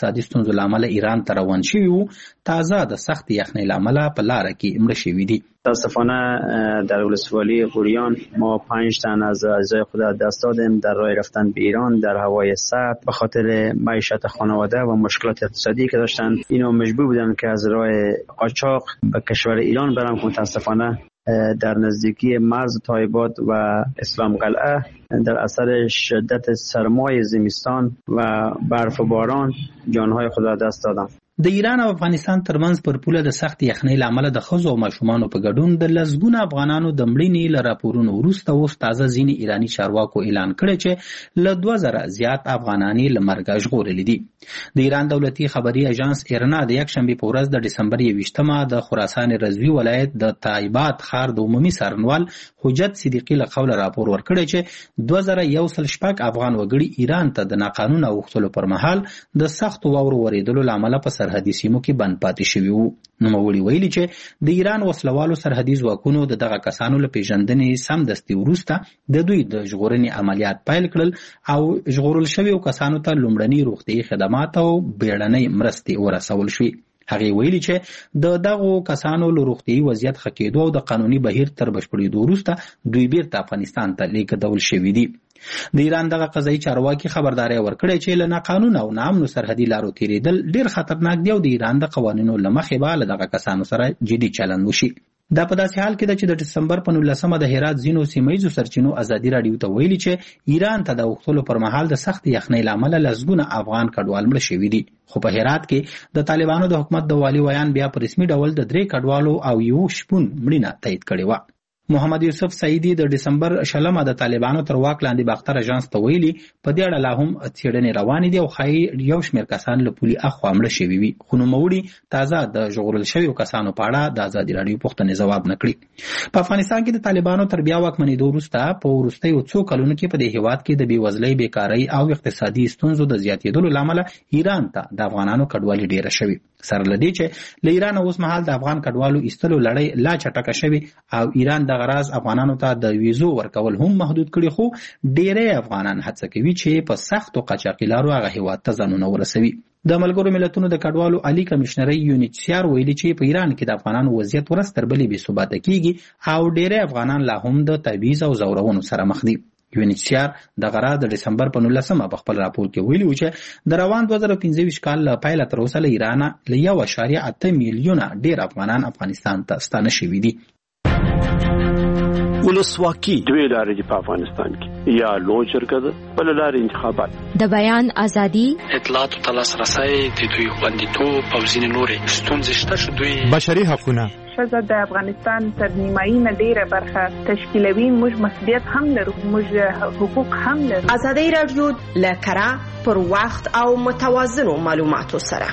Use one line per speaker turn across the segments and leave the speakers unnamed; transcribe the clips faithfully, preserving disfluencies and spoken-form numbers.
اقتصادي ستونزو لامل ایران ته روان شوي وو تازه د سخت یخنۍ لامل په لار کې مړه شوي دي.
متاسفانه در ولسوالی غوریان ما پنج تن از اعضای خود دست دادیم در راه رفتن به ایران در هوای سرد به خاطر معیشت خانواده و مشکلات اقتصادی که داشتن. اینا مجبور بودن که از راه قاچاق به کشور ایران برن که متاسفانه در نزدیکی مرز تایبات و اسلام قلعه در اثر شدت سرمای زمستان و برف و باران جانهای خود را دست دادن.
د ایران او افغانستان ترمنځ پر پوله د سخت یخنۍ لامل د ښځو او ماشومانو په ګډون د لسګونه افغانانو د مړینې له راپورونو وروسته اوس تازه ځینې ایراني چارواکو اعلان کړی چې له دوه زره زیات افغانان یې له مرګه ژغورلي دي. د ایران دولتي خبري اژانس ایرنا د یکشنبې په ورځ د ډسمبر یوویشتمه د خراسان رضوي ولایت د تایبات ښار د عمومي څارنوال حجت صدیقي له قوله راپور ورکړی چې دوه زره یو سل شپږ افغان وګړي ایران ته د ناقانونه اوښتلو پر مهال د سختو واورو ورېدلو له امله په سرحدي سیمو کې بند پاتې شوي وو. نوموړي ویلي چې د ایران وسلوالو سرحدي ځواکونو د دغه کسانو له پیژندنې سمدستي وروسته د دوی د ژغورنې عملیات پیل کړل او ژغورل شویو کسانو ته لومړني روغتیایي خدمات او بیړنۍ مرستې ورسول شوې. هغې ویلي چې د دغو کسانو له روغتیایي وضعیت ښه کېدو او د قانوني بهیر تر بشپړېدو وروسته دوی بیرته افغانستان ته لیږدول شوي دي. د ایران دغه قضایي چارواکي خبرداری ورکړی چې له ناقانونه او ناامنو سرحدي لارو تیریدل ډیر خطرناک دی او د ایران د قوانینو له مخې به له دغه کسانو سره جدي چلند وشي. دا په داسې حال کې ده چې د ډسمبر په نولسمه د هرات ځینو سیمه ییزو سرچینو ازادي راډیو ته ویلي چې ایران ته د اوښتلو پر مهال د سخت یخنۍ له امله لسګونه افغان کډوال مړه شوي دي. خو په هرات کې د طالبانو د حکومت د والي ویان بیا په رسمي ډول د درې کډوالو او یو شپون مړینه تایید کړې وه. محمد یوسف سعیدی د ډسمبر شلمه د طالبانو تر واک لاندې باختر اژانس ته ویلي په دې اړه لا هم څېړنې روانې دي او ښایي یو شمېر کسان له پولې اخوا مړه شوي وي. خو نوموړي تازه د ژغورل شویو کسانو په اړه د ازادي راډیو پوښتنې ځواب نه کړي. په افغانستان کې د طالبانو تر بیا واکمنېدو وروسته په وروستیو څو کلونو کې په دې هېواد کې د بېوزلۍ بېکارۍ او اقتصادي ستونزو د زیاتېدلو له امله ایران ته د افغانانو کډوالي ډېره شوې. سره له دې چې له ایران اوس مهال د افغان کډوالو ایستلو لړۍ لا چټکه شوې او ایران دغه راز افغانانو ته د ویزو ورکول هم محدود کړي، خو ډېری افغانان هڅه کوي چې په سختو قاچاقي لارو هغه هېواد ته ځانونه ورسوي. د ملګرو ملتونو د کډوالو عالی کمشنرۍ یونیچسیار ویلي چې په ایران کې د افغانانو وضعیت ورځ تر بلې بې ثباته کیږي او ډېری افغانان لا هم د تبعیض او ځورونو سره مخ دي. یونیچسیار دغه راز د ډسمبر په نولسمه په خپل راپور کې ویلي و چې د روان دوه زره پنځه ویشت کال له پیله تر اوسه له ایرانه له یو اعشاریه اته میلیونه ډېر افغانان افغانستان ته ستانه شوي دي.
ولسواکي دوی لارې دي په افغانستان کې، یا لوی جرګه ده، بله لارې انتخابات.
د بیان ازادي،
اطلاعاتو ته لاسرسی، د دوی خوندیتوب او ځینې نورې ستونزې شته چې دوی
بشري حقونه.
ښځه د افغانستان تر نیمایي نه ډېره برخه تشکیلوي. موږ مسؤلیت هم لرو، موږ حقوق هم لرو.
ازادي راډیو له کره پر وخت او متوازنو معلوماتو سره.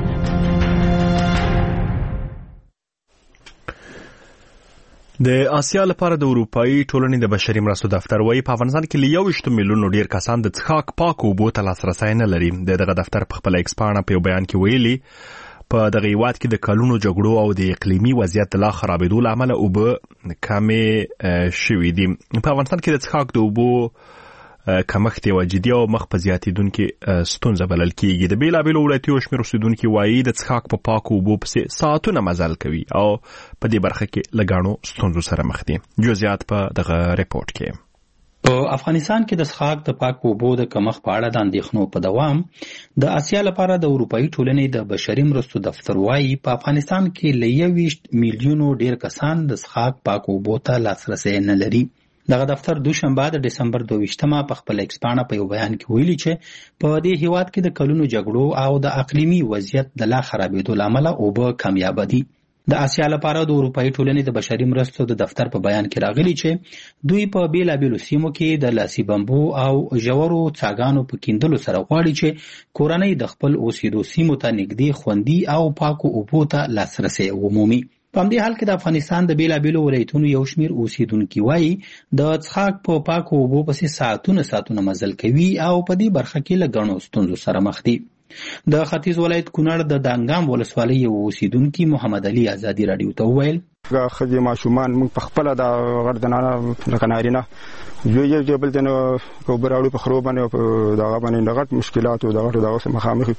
د آسیا لپاره د اروپایي ټولنې د بشري مرستو دفتر وايي په افغانستان کې له یوویشت میلیونو ډیر کسان د څښاک پاکو اوبو ته لاسرسی نه لري. د دغه دفتر په خپل ایکس پاڼه په یو بیان کې ویلي په دغه هیواد کې د کلونو جګړو او د اقلیمي وضعیت لا خرابېدو له امله اوبه کمې شوي دي. په افغانستان کې د څښاک د اوبو کمښت یوه جدي او مخ په زیاتېدونکې ستونزه بلل کېږي. د بېلابېلو ولایتي شمېر اوسېدونکي وایي د څښاک په پاکو اوبو پسې ساعتونه مزل کوي او په دې برخه کې له ګڼو ستونزو سره مخ دي. جزئیات په دغه ریپورت کې.
په افغانستان کې د څښاک د پاکو اوبو د کمښت په اړه د اندېښنو په دوام د آسیا لپاره د اروپایي ټولنې د بشري مرستو دفتر وايي په افغانستان کې له یوویشت میلیونو ډېر کسان د څښاک پاکو اوبو ته لاسرسی نه لري. دغه دفتر دوشنبه د ډسمبر دوه ویشتمه په خپل ایکس پاڼه په یو بیان کې ویلي چې په دې هیواد کې د کلونو جګړو او د اقلیمي وضعیت د لا خرابېدو له امله اوبه کمیابه دي. د آسیا لپاره د اروپایي ټولنې د بشري مرستو د دفتر په بیان کې راغلي چې دوی په بیلابېلو سیمو کې د لاسي بمبو او ژورو څاګانو په کیندلو سره غواړي چې کورنۍ د خپل اوسېدو سیمو ته نږدې خوندي او پاکو اوبو ته لاسرسی ومومي. په همدې حال کې د افغانستان د بیلابېلو ولایتونو یو شمېر اوسېدونکي وایي د څښاک په پاکو اوبو پسې ساعتونه ساعتونه مزل کوي او په دې برخه کې له ګڼو ستونزو سره مخ دي. د ختیځ ولایت کونړ د دانګام ولسوالۍ یو اوسېدونکي محمد علي ازادي راډیو ته وویل
خځې ماشومان موږ په خپله دا غردنانه لکه نارینه یو یو جبل د اوبه راوړو په خرو باندې په دغه باندې د غټ مشکلاتو د غټو دغه مخامخ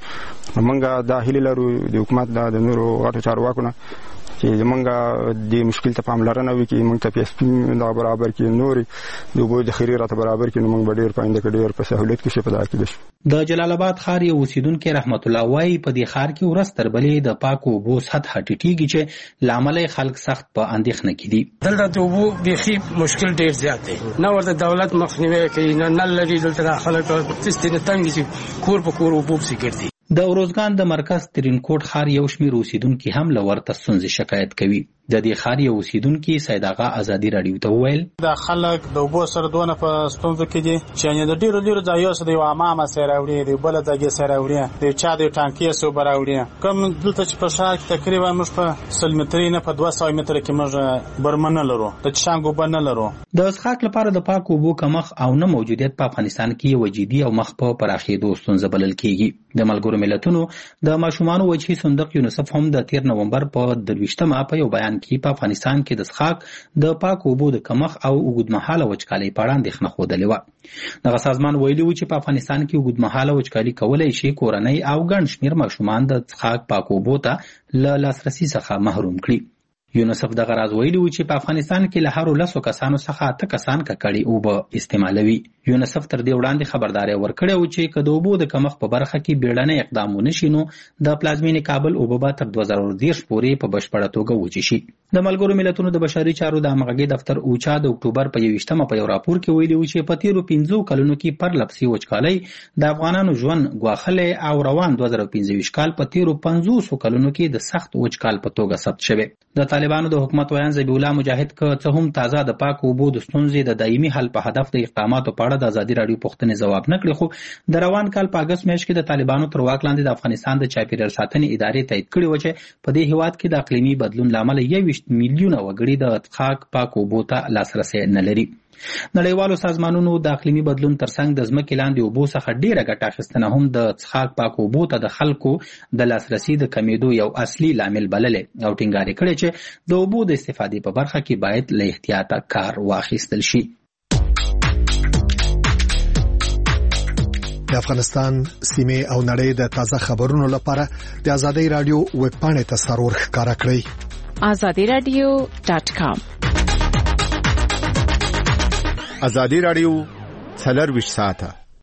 موږ دا هیله لرو د حکومت د نورو غټو چارواکو نه چې موږ د مشکل ته پاملرنه وکړي، موږ ته پیسې دا برابر کړي، نور د اوبو د خیري راته برابر کړي، موږ به ډېر پاینده کې ډېر په سهولت کې شي په دا کې دي.
د جلال آباد ښار یو اوسیدونکو رحمت الله وایي په دې ښار کې ورځ تر بلې د پاکو اوبو سطح ټیټیږي چې لامل خلک سخت په اندېښنه کې دي.
دلته د اوبو بیخي مشکل ډېر زیات دی، نه ورته دولت مخنیوي کوي، نه نل لري، دلته خلک تستینه تنګ دي، کور په کور اوبو پسې ګرځي.
د اروزګان د مرکز ترینکوټ ښار یو شمېر اوسیدونکي هم له ورته ستونزې شکایت کوي. د دې ښار یو اوسیدونکي سید آغا ازادي راډیو ته وویل
د خلک د اوبو سره دونه په ستونزو کې دي چې د ډیرو ډیرو ځایونو څخه د یو امامه سره راوړي، د بل ځای سره راوړي، د چا د ټانکي سره راوړي. کوم دلته چې په ښار کې تقریبا موږ په سل مترې نه په دوه سوه متره کې موږ برمنه لرو، د چشانګ اوبه نه لرو.
د څښاک لپاره د پاکو اوبو کمښت او نه موجودیت په افغانستان کې یو جدي او مخ په پراخېدو ستونزه بلل کېږي. د ملګرو ملتونو د ماشومانو وجهي صندوق یونیسف هم د تیر نومبر په درویشتمه په یو بیان کې په افغانستان کې د څښاک د پاکو اوبو د کمښت او اوږدمهاله وچکالۍ په اړه اندېښنه ښودلې وه. دغه سازمان ویلي و چې په افغانستان کې اوږدمهاله وچکالي کولی شي کورنۍ او ګڼ شمېر ماشومان د څښاک پاکو اوبو ته له لاسرسي څخه محروم کړي. یونیسف دغه راز ویلي و چې په افغانستان کې له هرو لسو کسانو څخه اته کسان ککړې اوبه استعمالوي. یونیسف تر دې وړاندې خبرداری ورکړی و چې که د اوبو د کمښت په برخه کې بیړنی اقدام ونه شي نو د پلازمینې کابل اوبه به تر دوه زره دېرش پورې په بشپړه توګه وچې شي. د ملګرو ملتونو د بشري چارو د همغږۍ دفتر اوچا د اکتوبر په یویشتمه په یو راپور کې ویلي و چې په تیرو پنځو کلونو کې پرلپسې وچکالۍ د افغانانو ژوند ګواښلی او روان دوه زره پنځه ویشت کال په تیرو پنځوسو کلونو کې د سخت وچکال په توګه ثبت شوی. د طالبانو د حکومت ویان ذبیح الله مجاهد که څه هم تازه د پاکو اوبو د ستونزې د دایمي حل په هدف د اقداماتو په اړه د ازادي راډیو پوښتنې ځواب نه کړي، خو د روان کال په اګست میاشت کې د طالبانو تر واک لاندې د افغانستان د چاپیریال ساتنې ادارې تایید کړي و چې په دې هیواد کې د اقلیمي بدلون له امله یوویشت میلیونه وګړي د څښاک پاکو اوبو ته لاسرسی نه لري. نړیوالو سازمانونو د اقلیمي بدلون ترڅنګ د ځمکې لاندې اوبو څخه ډیره ګټه اخیستنه هم د څښاک پاکو اوبو ته د خلکو د لاسرسي د کمیدو یو اصلي لامل بللې او ټینګار کړی چې د اوبو د استفادې په برخه کې باید له احتیاطه کار واخیستل شي.
د افغانستان سیمې او نړۍ د تازه خبرونو لپاره د ازادي راډیو ویب پاڼې ته سرور ښکارا کړئ
azadi radio dot com.
ازادي راډیو څلرویشت ساعته.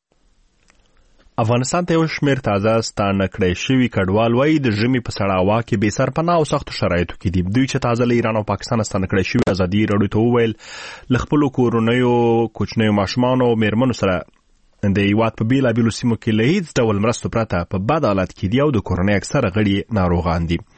افغانستان ته یو شمېر تازه ستانه کړی شوي کډوال وایي د ژمي په سړه هوا کې بې سرپناه او سختو شرایطو کې دي. دوی چې تازه له ایران او پاکستان ستانه کړی شوي ازادي راډیو ته وویل له خپلو کورنیو کوچنیو ماشومانو او میرمنو سره د هیواد په بېلابېلو سیمو کې له هېڅ ډول مرستو پرته په بد حالت کې دي او د کورنۍ اکثره غړي ناروغان دي.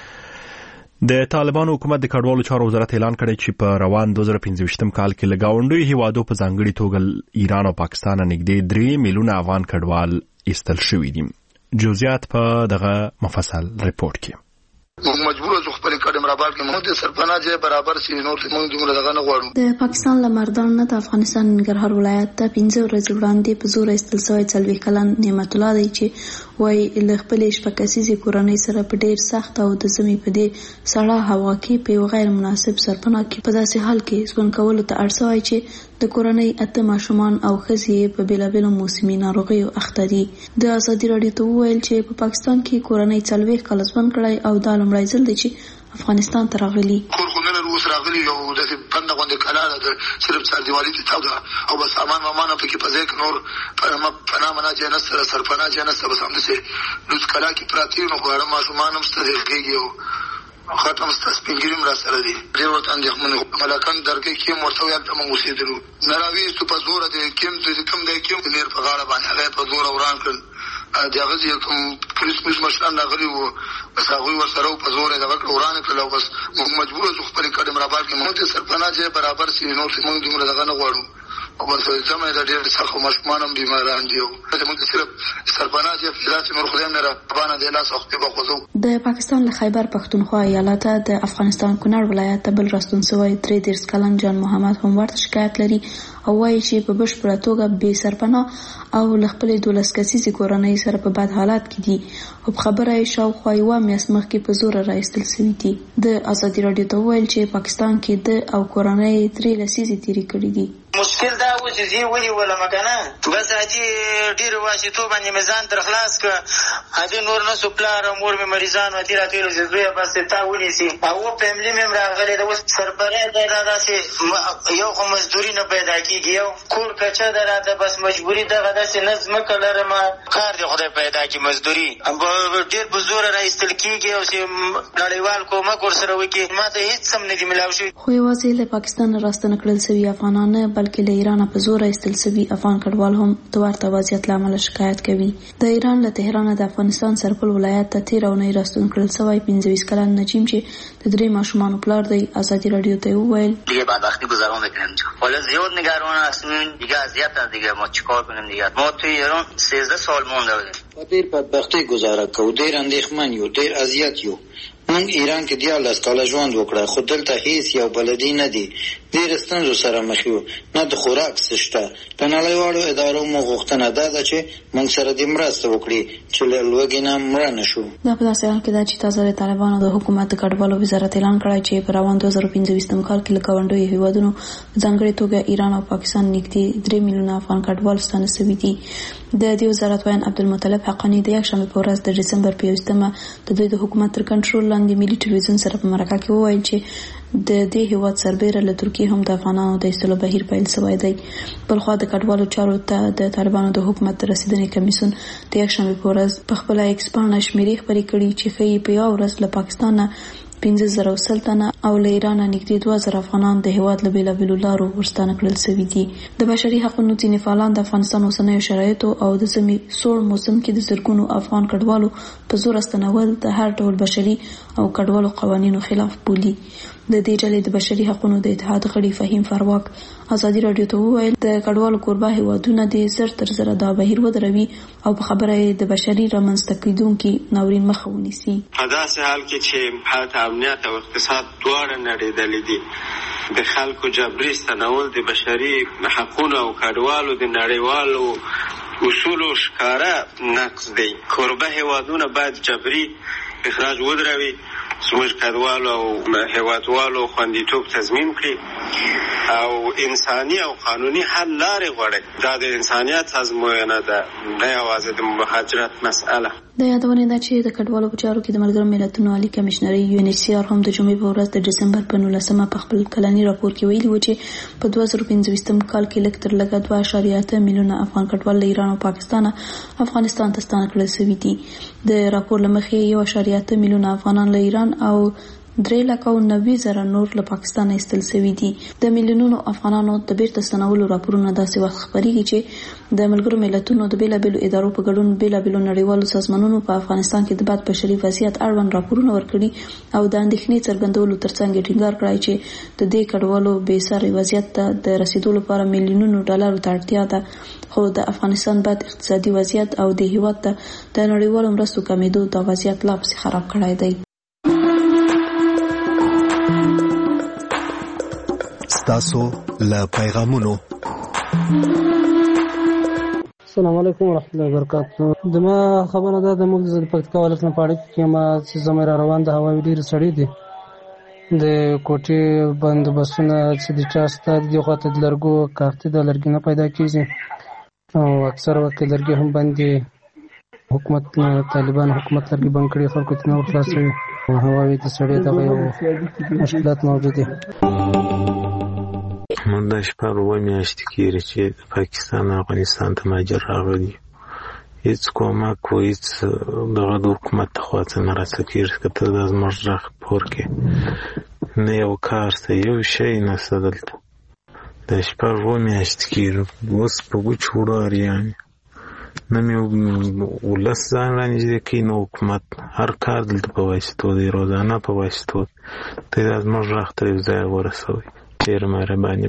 د طالبانو حکومت د کډوالو چارو وزارت اعلان کړی چې په روان دوه زره پنځه ویشتم کال کې له ګاونډیو هیوادو په ځانګړي توګه ایران او پاکستان نږدې درې میلیونه افغان کډوال ایستل شوي دي. جزئیات په دغه مفصل رپورټ کې.
مجبور اوسو خپل کډم را بار کې موږ د سرپناه ځای برابر سي نور موږ دومره دغه نه غواړو.
د پاکستان لمردان نه د افغانستان ننګرهار ولایت ته پنځه ورځې وړاندې په زور ایستل شوی څلوېښت کلن نعمت الله دی چې وایي له خپلې شپږ کسیزې کورنۍ سره په ډېر سخت او د ژمي په دې سړه هوا کې په یو غیر مناسب سرپناه کې په داسې حال کې ژوند کولو ته اړ شوی چې د کورنۍ اته ماشومان او ښځې په بېلابېلو موسمي ناروغیو اخته دي. د ازادي راډیو ته وویل چې په پاکستان کې کورنۍ څلوېښت کاله ژوند کړی او دا لومړی ځل دی چې افغانستان ته راغلي.
کور خو نه لرو اوس راغلي او داسې بنده غوندې کلا ده صرف څاردیوالي ته تاو ده او بس سامان وامان هم پکې په ځای کې نور پناه مناه ځای نشته ده سرپناه ځای نشته بس همداسې لوڅ کلا کې پراته نو خو اړه ماشومان هم شته غېږې او ختم ستا سپین ګیري هم را سره دي. ډېر ورته اندېښمن ملکن درګۍ کې هم ورته ویل ته موږ اوسېدلو نه راویستو په زوره د کیم کوم دی کیم د نیر په غاړه باندې هغه یې په زوره وران کړل. د هغه ځای کوم پولیس پولیس مشران راغلي وو بس هغوی ورسره په زور یې دغه کړه ورانه کړل او بس موږ مجبور اوسو خپلې کډې مرابار کې موږ د سرپناه ځای برابر سي نور موږ دومره دغه نه غواړو او بس ځمه یې د ډېر سخت ماشومان هم بیماران دي او موږ صرف سرپناه ځای په داسې نور خدای نه رابانه دی لاس وختې به خوځو.
د پاکستان له خیبر پښتونخوا ایالته د افغانستان کونړ ولایت ته بل راستون شوی درې دېرش کلن جان محمد هم ورته شکایت لري او وایي چې په بشپړه توګه بې سرپناه او له خپلې دولس کسیزې کورنۍ سره په بد حالات کې دي او په خبره یې شاوخوا یوه میاشت مخکې په زوره راایستل سوي دي. د ازادي راډیو ته وویل چې پاکستان کې د او کورنۍ درې لسیزې تېرې کړي دي.
مشکل دا و چې زه ونیولم که نه بس حاجي ډېرو واشیتو باندې مې ځان تر خلاص کړه. حاجي نور نه سو پلار او مور مې مریضان وتي راتېرو چې زویه بس تا ونیسي او و فیملي مې هم راغلی ده. اوس سربری دی را داسې یو خو مزدوري نه پیدا کېږي یو کور کچه ده راته بس مجبوري دغه داسې نه ځمکه لرم کار دی خدای پیدا کړي مزدوري ډېر په زوره راایستل کېږي او چې نړیوال کومک ورسره وکړي ما ته هېڅ هم نه دي میلاو شوي.
خو یوازې له پاکستان نه راستنه کړل سوي افغانان نه بلکې له ایران په زور ایستل سوي افغان کډوال هم د ورته وضعیت له امله شکایت کوي. د ایران له تهران د افغانستان سرپل ولایت ته تېره اونۍ راستون کړل سوی پنځه ویشت کلن نجیم چې د درې ماشومانو پلار دی ازادي راډیو ته وویل
دیگه بدبختی گذران بکنیم حالا زیاد نگران هستیم دیگه اذیت دیگه ما چیکار کنیم دیگه ما توی ایران سیزده سال مونده بودیم
ډېر بدبختي گزاره کوو ډېر اندېښمن یو ډېر اذیت یو. موږ ایران کې دیارلس کاله ژوند وکړه خو دلته هیڅ یو بلدي نه دی. ډېر ستونزو سره مخ یو نه د خوراک څه شته. د نړیوالو ادارو مو غوښتنه دا ده چې موږ سره دې مرسته وکړي چې له لوږې نه مړه نه شو.
دا په داسې حال کې ده چې تازه د طالبانو د حکومت د کډوالو وزارت اعلان کړی چې په روان دوه زره پنځه ویشتم کال کې له ګاونډیو هېوادونو په ځانګړې توګه ایران او پاکستان نږدې درې میلیونه افغان کډوال ستانه سوي دي. د دې وزارت ویان عبدالمطلب حقانی د یکشنبې په ورځ د ډسمبر په یوویشتمه د دوی د حکومت تر کنټرول لاندې ملي ټلویزیون سره په مرکه کې وویل چې د دې هیواد سربیره له ترکیې هم د افغانانو د ایستلو بهیر پیل سوی دی. بلخوا د کډوالو چارو ته د طالبانو د حکومت د رسیدنې کمیسیون د یکشنبې په ورځ په خپله ایکس پاڼه شمیرې خپرې کړي چې ښیي په یوه ورځ له پاکستان نه پنځه زره او سل تنه او له ایران نږدې دوه زره افغانان د هیواد له بېلابېلو لارو ورستانه کړل سوي دي. د بشري حقونو ځینې فعالان د افغانستان اوسنیو شرایطو او د ژمي سوړ موسم کې د زرګونو افغان کډوالو په زور استنول د هر ډول بشري او کډوالو قوانینو خلاف بولي. د دې ډلې د بشري حقونو د اتحاد غړي فهیم فرواک ازادي راډیو ته وویل د کډوالو کوربه هیوادونه د زر تر زره دا بهیر ودروي او په خبره یې د بشري رامنځته کېدونکي ناورین مخه ونیسي.
په داسې حال کې چې حالت امنیت او اقتصاد دواړه نړېدلې دي د خلکو جبري ستنول د بشري حقونو او کډوالو د نړیوالو اصولو ښکاره نقض دی. کوربه هیوادونه باید جبري اخراج ودروي زموږ کډوالو او هیوادوالو خوندیتوب تضمین کړي او انساني او قانوني حل لارې غواړي. دا د انسانیت ازموینه ده نه یوازې د مهاجرت مسئله.
د یادونې ده چې د کډوالو په چارو کې د ملګرو ملتونو عالي کمشنري یو ان ایچ سی آر هم د جمعې په ورځ د ډسمبر په نولسمه په خپل کلني راپور کې ویلي و چې په دوه زره پنځه ویشتم کال کې لږ تر لږه دوه اعشاریه اته میلیونه افغان کډوال له ایران او پاکستان افغانستان ته ستانه کړل سوي دي. د راپور له مخې یو اعشاریه اته میلیونه افغانان له ایران او درې لکه او نوي زره نور له پاکستان ایستل سوي دي. د میلیونونو افغانانو د بیرته ستنولو راپورونه داسې وخت خپریږي چې د ملګرو ملتونو د بېلابېلو ادارو په ګډون بېلابېلو نړیوالو سازمانونو په افغانستان کې د بد بشري وضعیت اړوند راپورونه ورکړي او د اندېښنې څرګندولو ترڅنګ یې ټینګار کړی چې د دې کډوالو بې ساري وضعیت ته د رسیدو لپاره میلیونونو ډالرو ته اړتیا ده. خو د افغانستان بد اقتصادي وضعیت او د هیواد ته د نړیوالو مرستو کمیدو دا وضعیت لا پسې خراب کړی دی.
ستاسو له پیغامونو.
السلام علیکم ورحمۃ اللہ وبرکاتہ. دما خبره ده د موږ د پکتیکا ولایت نه پاړې کې ما چې زموږ را روان د هوایي ډیر سړی دي د کوټې بندوبستونه چې د چا ستاد دی خو ته د لرګو کارت د لرګي نه پیدا کیږي او اکثر وخت لرګي هم باندې حکومت طالبان حکومت لرګي بند کړي خلکو ته نو خلاصوي هوایي د سړی د یو مشکلات موجود دي.
من دا شپږ اوه میاشتې کېږي چې پاکستان افغانستان ته مهاجر راغلي. هېڅ کومک و هېڅ دغه د حکومت ته خوا څه نه راڅه کېږي که ته دا زموږ غږ پور کې نه یو کار ته یو شی نشته دلته. دا شپږ اوه میاشتې کېږي اوس په وچ وړو اریان نه مې ولس ځان رانږدې کوي نه حکومت. هر کار دلته په واسطو دی روزانه په واسطو ته دا زموږ غږ ته یو ځای ورسوئ. ډېر مهرباني.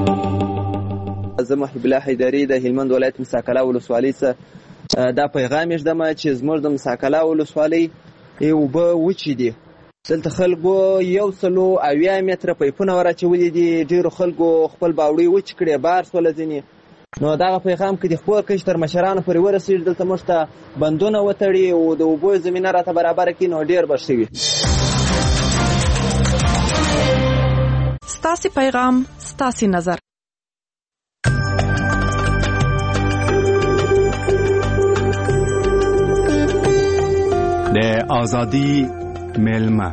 زه محبوب الله حیدري د هلمند ولایت مساکله ولسوالۍ څخه دا پیغام یې ږدم چې زموږ د مساکله ولسوالۍ اوبه وچې دي دلته خلکو یو سلو اویا متره پیپونه وراچولي دي، ډېرو خلکو خپل باوړۍ وچ کړې، بار سوله ځینې. نو دغه پیغام که د خپور کش تر مشرانو پورې ورسېږي، دلته موږ ته بندونه وتړي او د اوبو زمینه راته برابره کړي، نو ډېر به ښه وي.
ستاسې پیغام ستاسې نظر.
د ازادي میلمه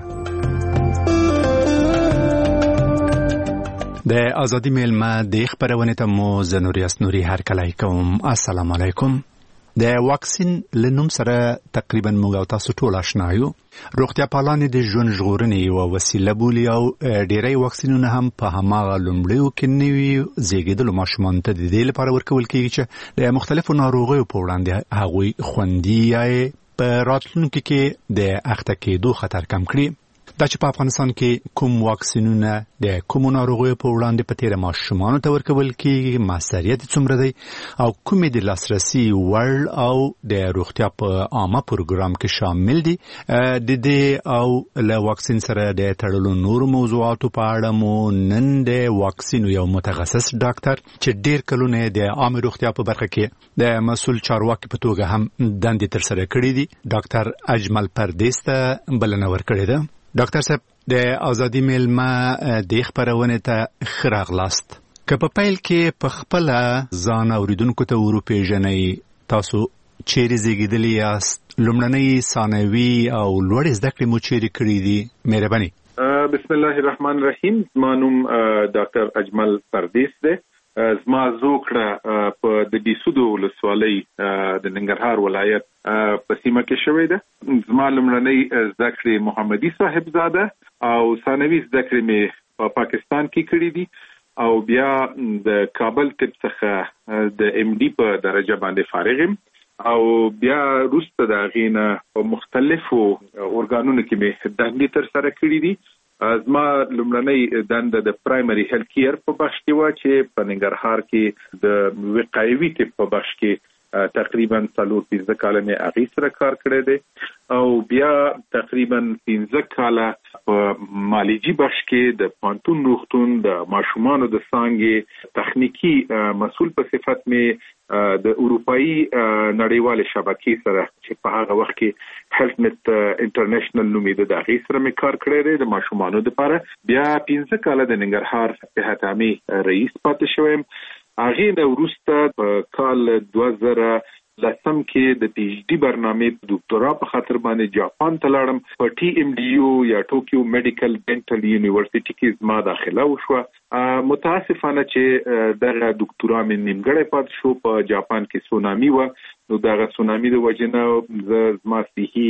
د ازادي میلمه د خبرونه ته مو زنوریاس نوري هر کله کوم. السلام علیکم. د واکسین لنوم سره تقریبا موږ او تاسو ټول آشنا یو. روغتیا پالانې د ژوند ژغورنې یو وسیله بولي او ډېری واکسینونه هم په هماغه لومړیو کې نوي زیږیدلو ماشومانو ته د دې لپاره ورکول کېږي چې د مختلفو ناروغیو په وړاندې هغوی خوندي یا په راتلونکي کې د اخته کېدو خطر کم کړي. دا چې په افغانستان کې کوم واکسینونه د کوم ناروغیو په وړاندې په تیره ماشومانو ته ورکول کېږي، موثریت څومره دی او کومې د لاسرسي وړ او د روغتیا په عامه پروګرام کې شامل دي، د دې او له واکسین سره د تړلو نورو موضوعاتو په اړه مو نن د واکسین یو متخصص ډاکټر چې ډېر کلونه د عامه روغتیا په برخه کې د مسؤل چارواکي په توګه هم دندې ترسره کړې دي، ډاکټر اجمل پردیس ته بلنه ورکړې ده. ډاکټر صاحب، د ازادي میلمه د خبرونه ته ښه راغلاست. که په پیل کې په خپل ځان اوریدونکو ته وروپېژنئ، تاسو چیرې زیږیدلي یاست، لومړنۍ ثانوي او لوړې زده کړې مو چیرې کړې دي؟ مهرباني.
بسم الله الرحمن الرحیم. زما نوم ډاکټر اجمل پردیس دی. زما زوکړه په د بیسودو ولسوالۍ د ننګرهار ولایت په سیمه کې شوې ده. زما لومړنۍ زده کړې محمدي صاحبزاده او ثانوي زده کړې مې په پاکستان کې کړې دي او بیا د کابل طب څخه د ایم ډي په درجه باندې فارغ یم او بیا وروسته د هغې نه په مختلفو ارګانونو کې مې دندې ترسره کړې دي. زما لومړنۍ دنده د پرایمري هیلث کیر په بخش کې وه چې په ننګرهار کې د وقایوي طب په بخش کې تقریبا څلور پنځه کاله مې هغې سره کار کړی دی او بیا تقریبا پنځه کاله په مالجي بخش کې د پانتون روغتون د ماشومانو د څانګې تخنیکی مسؤل په صفت مې د اروپایي نړیوالې شبکې سره چې په هغه وخت کې هیلث نت انټرنیشنل نومېده، د هغې سره مې کار کړی دی د ماشومانو دپاره. بیا پنځه کاله د ننګرهار صحت عامې رئیس پاتې شوی یم. هغې نه وروسته په کال دوه زره لسم کې د پی ایچ ډي برنامې دکتورا په خاطر باندې جاپان ته لاړم. په ټي ام ډي یو یا ټوکیو میډیکل ډینټل یونیورسيټي کې زما داخله وشوه. متاسفانه چې دغه دکتورا مې نیمګړی پاتې شو. په جاپان کې سونامي وه، نو دغه سونامي د وجې نه زما صحي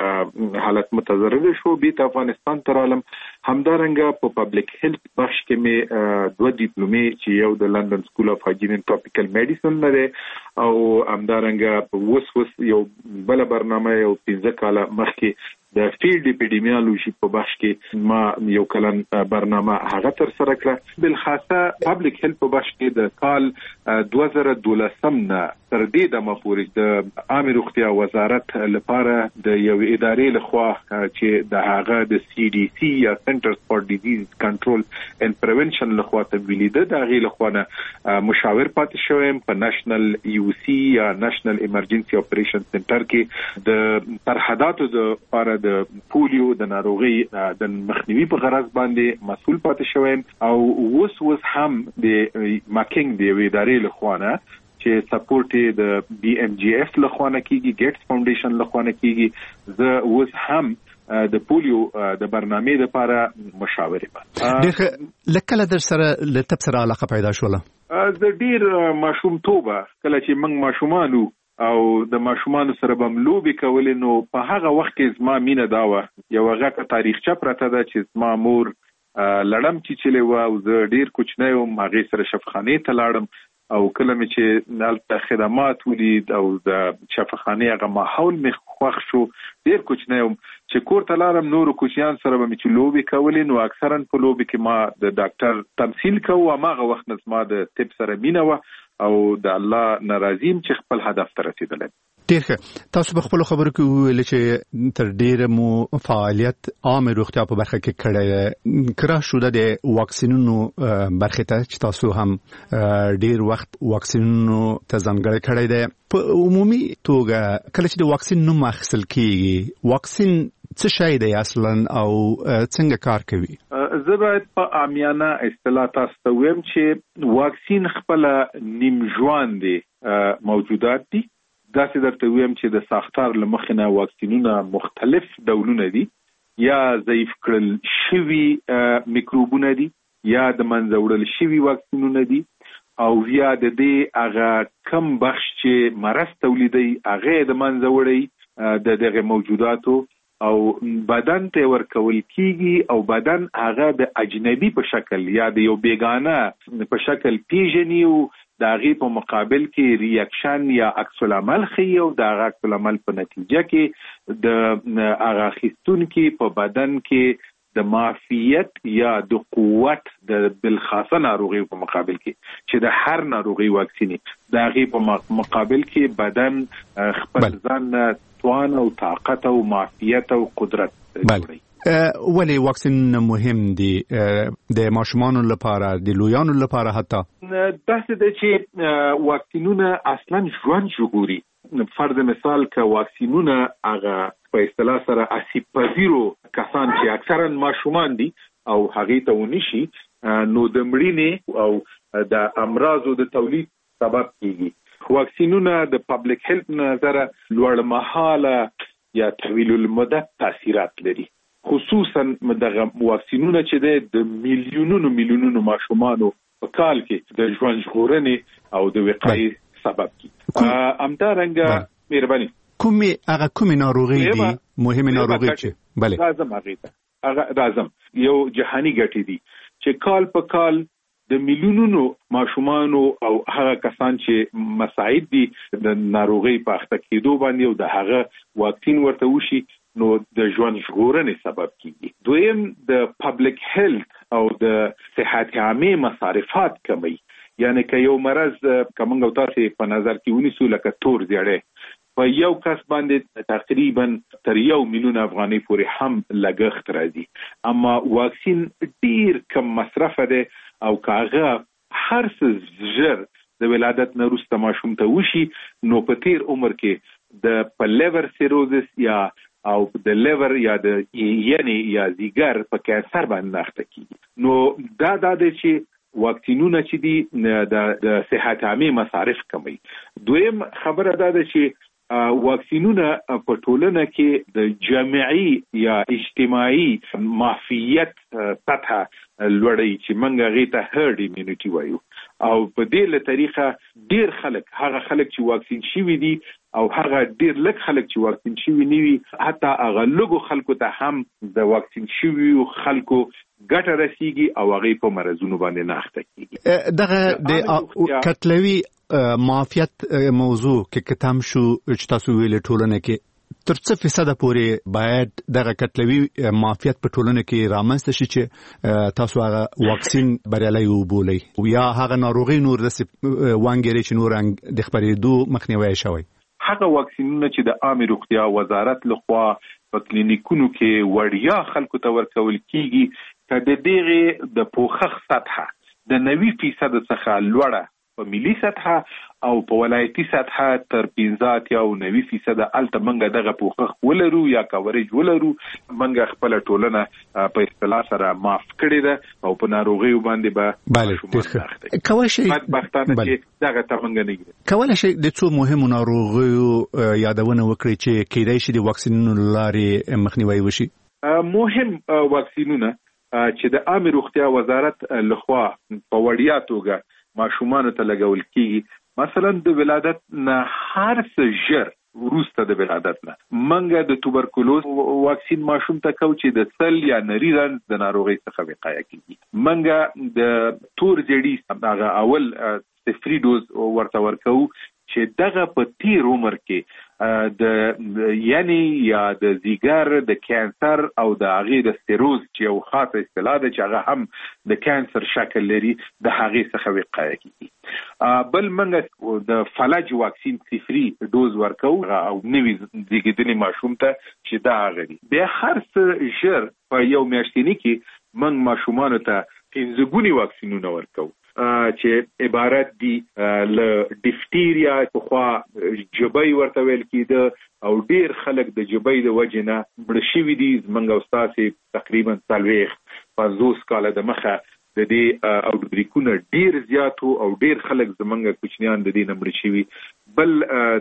حالت متضرر شو. بیرته افغانستان ته رالم. همدارنګه په پبلک هیلث بخش کې مې دوه ډیپلومې چې یو د لندن سکول اف هایجین اینڈ ټراپیکل میډیسن نه دی او همدارنګه اوس اوس یو بله برنامه یو پنځه کاله مخکې د فیلډ اپیډیمیولوژي په بخش کې ما یو کلن برنامه هغه ترسره کړه. بالخاصه پبلک هیلث په بخش کې د کال دوه زره دولسم نه تر دې دمه پورې د عامه روغتیا وزارت لپاره د یو ادارې لخوا چې د هغه د سی ډي سی یا سنټرز فار ډیزیز کنټرول اینڈ پریونشن لخوا تمویلي ده، د هغې لخوا نه مشاور پاتې شوی یم. په نېشنل یو سی یا نېشنل ایمرجنسي اپریشن سنټر کې د سرحداتو لپاره د پولیو د ناروغۍ د مخنیوي په غرض باندې مسؤل پاتې شوی او اوس اوس هم د ماکینګ د یوې ادارې لخوا نه چې سپورټ د بي ام جی اف لخوا نه کیږي، ګیټس فاونډیشن لخوا نه کیږي. زه اوس هم د پولیو د برنامې لپاره مشاور یم.
لکه در سره له طب سره علاقه پیدا شوله؟
د ډیر ماشومتوبه کله چې موږ ماشومانو او د ماشومانو سره به لوبې کولې، نو په هغه وخت کې زما مینه دا وه، یوه غټه تاریخچه پرته ده چې زما مور لړم چیچلې وه او زه ډیر کوچنی وم. هغې سره شفاخانې ته لاړم او کله مې چې هلته خدمات ولید او د شفاخانې هغه ماحول مې خوښ شو، ډیر کوچنی وم چې کور ته لاړم. نورو کوچیان سره به مې چې لوبې کولې، نو اکثرا په لوبې کې ما د ډاکټر تمثیل کوو. هماغه وخت نه زما د طب سره مینه وه او د الله نه راضي یم چې خپل هدف ته رسېدلی.
ډیر ښه. تاسو په خپل خبرو کې ویل چې تر ډیره مو فعالیت عام روغتیا په برخه کې کړی کرا شو د واکسینونو برخه ته چې تاسو هم ډیر وخت واکسینونو ته ځانګړی کړی دی. په عمومي توګه کله چې د واکسین نوم اخیستل کیږي واکسین څه شی دی اصلا او څنګه کار کوي؟
زه باید په عامیانه اصطلاح تاسو ته ویم چې واکسین خپل نیم ژوندې موجودات دي. داسې درته ویم چې د ساختار له مخې نه واکسینونه مختلف ډولونه دي، یا ضعیف کړل شوي میکروبونه دي، یا د منځه وړل شوي واکسینونه دي، او یا د دې هغه کم بخش چې مرض تولیدي هغه د منځه وړي د دغه موجوداتو او بدن ته ورکول کیږي، او بدن هغه د اجنبي په شکل یا د یو بیگانه په شکل پیژني او د هغې په مقابل کې ریاکشن یا عکس العمل ښیي، او د هغه عکس العمل په نتیجه کې د هغه اخیستونکي په بدن کې د معافیت یا د قوت د بالخاصه ناروغیو په مقابل کې چې د هر ناروغي واکسیني د هغې په مقابل کې بدن خپل ځان توان او طاقت او معافیت او قدرت جوړوي.
ولی واکسین مهم دی د ماشومانو لپاره، د لویانو لپاره؟ حتی
داسې ده چې واکسینونه اصلا ژوند ژغوري. فرض مثال که واکسینونه هغه په اصطلاح سره آسیب پذیرو کسان چې اکثرا ماشومان دي او هغې ته ونشي، نو د مړینې او د امراضو د تولید سبب کیږي. واکسینونه د پبلک هیلث نظره لوړ مهاله یا طویل المدت تاثیرات لري، خصوصا دغه واکسینونه چې د میلیونونو میلیونونو ماشومانو په کال کې د ژوند ژغورنې او د وقایې سبب کیږي. همدارنګه مهرباني
کومې هغه کومې ناروغي دي مهمه ناروغي چې بله
لازم هغه هغه لازم یو جهانی ګټې دي چې کال په کال د میلیونونو ماشومانو او هغه کسان چې مساعد دي د ناروغي په اخته کېدو باندې او د هغه واکسین ورته وشي، نو د ژوند ژغورنې سبب کیږي. دویم د پبلک هیلث او د صحت عامه مصارفات کمی، یعنی که یو مرض کومنګ او تاسو په نظر کې ونیسو لکه تور زیړی په یو کس باندې تقریبا تر یو میلیون افغانۍ پورې هم لګښت راځي، اما واکسین ډیر کم مصرف دی او کاغه هر څه ژر د ولادت نه وروسته ماشوم ته وشي، نو په تیر عمر کې د په لیور سیروزس یا او د لیور یا د یعنی یا دیګر په کانسر باندې اخته کیږي. نو دا د چې واکسینونه چې دي د صحت عامه مصارف کموي. دویم خبره دا ده چې واکسینونه په ټولنه کې د جمعي یا اجتماعي معافیت سطح لوړوي چې موږ هغې ته هرډ ایمیونټي وایو، او په دې له طریقه ډیر خلک هغه خلک چې واکسین شوي دي او هغه ډیر لږ خلک چې واکسین شوي نه وي، حتی هغه لږو خلکو ته هم د واکسین شویو خلکو ګټه رسیږي او هغې په مرضونو باندې نه اخته کیږي.
دغه د کتلوي معافیت موضوع کې کتم شو چې تاسو ویل ټولنه کې تر څه فیصد پورې باید دغه کتلوي معافیت په ټولنه کې رامنځته شي چې تاسو هغه واکسین بریالی وبولئ، یا هغه ناروغي نور داسې وانګېرئ چې نور د خپرېدو مخنیوی شوی؟
هغه واکسینونه چې د عامه روغتیا وزارت لخوا په کلینیکونو کې وړیا خلکو ته ورکول کیږي، که د دغه د پوښښ سطح د نوي فیصد څخه لوړه په ملي سطح او په ولایتي سطح تر پنځه اتیا او نوي فیصد الته منګه دغه پوښښ ولرو یا کورج ولرو، منګه خپل ټولنه په اصطلاح سره معاف کړې ده او په ناروغیو باندې به
بله کولی شي
بدبختانه چې دغه ته منګه نه
کولی شي د څو مهمو ناروغیو یادونه وکړي چې کیدای شي د واکسینونو لارې مخنیوی وشي؟
مهم واکسینونه چې د عامه روغتیا وزارت لخوا په وړیا توګه ماشومان ته لګول کیږي، مثلا د ولادت نه هر څه ژر وروسته د ولادت نه منګه د توبرکلوز واکسین ماشوم ته کو چې د سل یا نری رنځ د ناروغۍ څخه وقایه کیږي، منګه د تور زیړي هغه اول صفري ډوز ورته ورکو چې دغه په تیر عمر کې د یعنی یا د زیګر د کانسر او د هغې د سټیروز چې یو خاصه اصطلاح ده چې هغه هم د کانسر شکل لري د هغې څخه وقایه کیږي. بل موږ د فلج واکسین صفري ډوز ورکو او نوي زیږیدلي ماشوم ته چې دا هغه دي. بیا هر څه ژر په یو میاشتني کې موږ ماشومانو ته پنځه ګوني واکسینونه ورکو چې عبارت دي له ډیفتیریا پخوا جبۍ ورته ویل کېده او ډیر خلک د جبۍ د وجې نه مړه شوي دي. زموږ او ستاسې تقریبا څلوېښت پنځوس کاله د مخه د دې اوټبریکونه ډیر زیات او ډیر خلک زموږ کوچنیان د دې نه مړه شوي. بل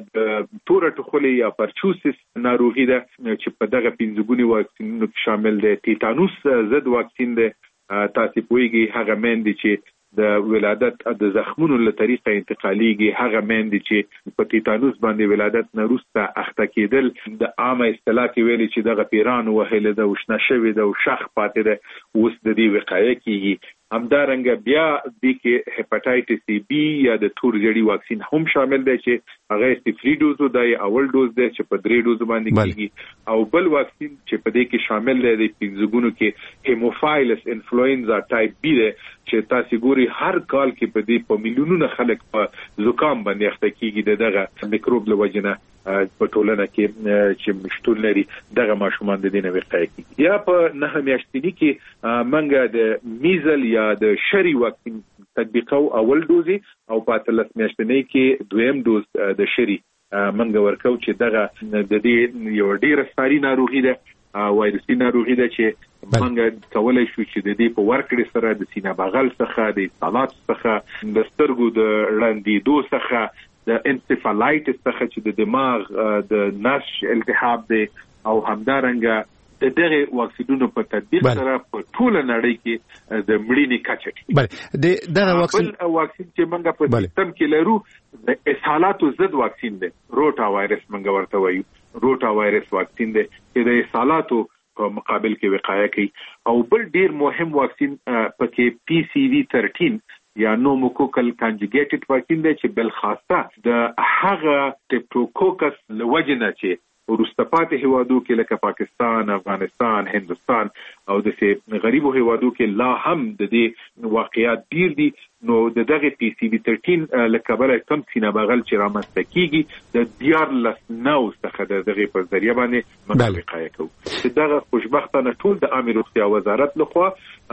د توره ټخولې یا پرچوسس ناروغي ده چې په دغه پنځه ګوني واکسینونو کې شامل دی. تیتانوس ضد واکسین دی. تاسې پوهېږئ هغه میندې چې د ولادت د زخمونو له طریقه انتقالیږي، هغه میندې چې په تیتانوس باندې ولادت نه وروسته اخته کېدل د عامه اصطلاح کې ویلي چې دغه پیران وهلې ده او شنه شوې ده او شخ پاتې ده، اوس د دې وقایه کېږي. همدارنګه بیا دې کې هپاټایټس بی یا د تور زیړي واکسین هم شامل دی چې هغه صفري ډوز دی، اول ډوز دی چې په درې ډوز باندې کېږي، او بل واکسین چې په دې کې شامل دی د پنځه ګونو کې هیموفایلس انفلوئنزا ټایپ بی دی چې تاسو ګوري هر کال کې په دې په میلیونونو خلک په زکام باندې اخته کېږي د دغه میکروب له وجې نه په ټولنه کې چې شتون لري دغه ماشومان د دې نه وقایه کېږي. یا په نهه میاشتني کې موږ د میزل یا د شری واکسین تطبیقو اول ډوزي او په اتلس میاشتنۍ کې دویم ډوز د شری موږ ورکو چې دغه د دې یو ډیره ساري ناروغي ده، وایرسي ناروغي ده چې موږ کولای شو چې د دې په ورکړې سره د سینه بغل څخه د اصابات څخه د سترګو د ړندېدو څخه د انسفالایټس څخه چې د دماغ د نش التهاب دی او همدارنګه د دغه واکسینونو په تطبیق سره په ټوله نړۍ کې د مړینې کچه ټیټه.
بله د دغه واکسین
واکسین چې موږ په سیستم کې لرو د اسهالاتو ضد واکسین دی، روټا وایرس موږ ورته وایو. روټا وایرس واکسین دی چې د اسهالاتو په مقابل کې وقایه کوي. او بل ډیر مهم واکسین پکې پی سی وی تلتر یا نوموکوکل کانجوګیټډ واکسین دی چې بل خاصه د هغه ټیپټوکوکس لوجې نه چې وروسته پاتې هیوادو کې لکه پاکستان، افغانستان، هندوستان او د غریبو هیوادو کې لا هم د دې واقعیات ډیر دي، نو د دغه پی سی وی تلتر لکه بل کم سینه بغل چې رامنځته کیږي د دیارلس نو څخه د دغه په ذریعہ باندې موږ وقایه کوو. چې دغه خوشبختانه ټول د عامه روغتیا وزارت لخوا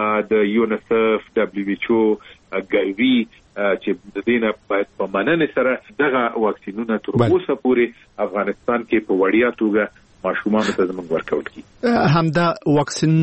د یونیسف، دبلیو ایچ او، ګایوي چې د دینه باید په مننه سره دغه واکسینونه تر اوسه پورې افغانستان کې په وړیا توګه ماشومان ته زموږ ورکول کیږي.
همدا واکسین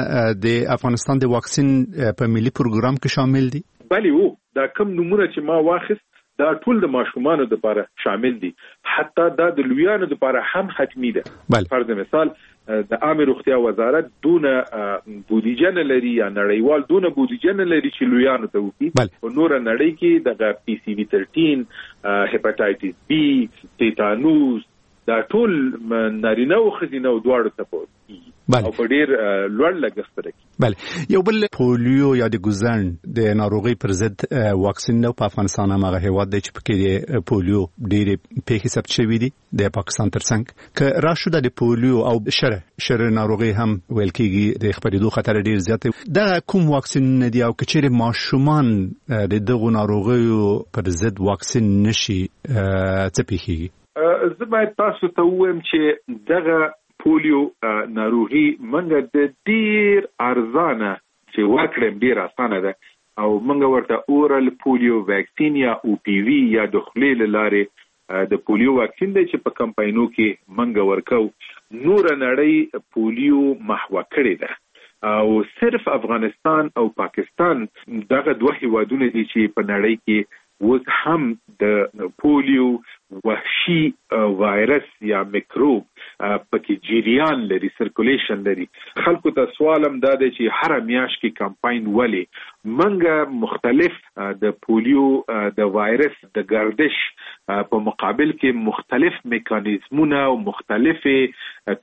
د افغانستان د واکسین په ملي پروګرام کې شامل دي؟
بله وو، دا کوم نمونه چې ما واخیست دا ټول د ماشومانو لپاره شامل دي، حتی دا د لویانو لپاره هم حتمی ده. فرض مثال د عامه روغتیا وزارت دونه بودیجه نه لري یا نړیوال دونه بودیجه نه لري چې لویانو ته وکړي. په نور نړۍ کې د پی سی وی تلتر، هپاټایټس بی، تیتانوس دا ټول نارینه او ښځینه دواړو ته پوهیږي او په ډیر لوړ لګښت سره کوي.
بله یو بل پولیو یا د ګوزن د ناروغي پر ضد واکسین نو په افغانستان هغه هیواد دی چې پکې د پولیو ډېرې پیښې ثبت شوې دي د پاکستان ترڅنګ که راشو د پولیو او شره شره ناروغي هم ویل کېږي د خپرېدو خطر ډېر زیات دی. دا کوم واکسین نه دی او که چیرې ماشومان د دغو ناروغیو پر ضد واکسین نشي څه پیښیږي؟
زه باید تاسو ته ووایم چې دغه پولیو ناروغي منګه د ډیر ارزانه چې ورکړم ډیر اسانه ده او منګه ورته اورال پولیو واکسین یا او پی وی یا د خولې له لارې د پولیو واکسین دی چې په کمپاینو کې منګه ورکو. نور نړۍ پولیو محو کړی ده او صرف افغانستان او پاکستان دغه دوه هیوادونه دي چې په نړۍ کې اوس هم د پولیو وحشي وایرس یا میکروب پکې جریان لري، سرکولیشن لري. خلکو ته سوالم دا دی چې هر میاشت کې کمپاین ولې منګه مختلف د پولیو د وایرس د گردش په مقابل کې مختلف میکانیزمونه او مختلف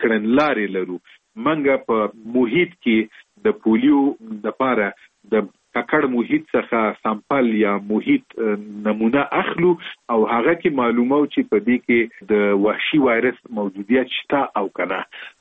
کړنلارې لرو. منګه په محیط کې د پولیو لپاره د ککړ محیط څخه سامپل یا محیط نمونه اخلو او هغه کې معلومو چې په دې کې د وحشي وایرس موجودیت شته او کنه.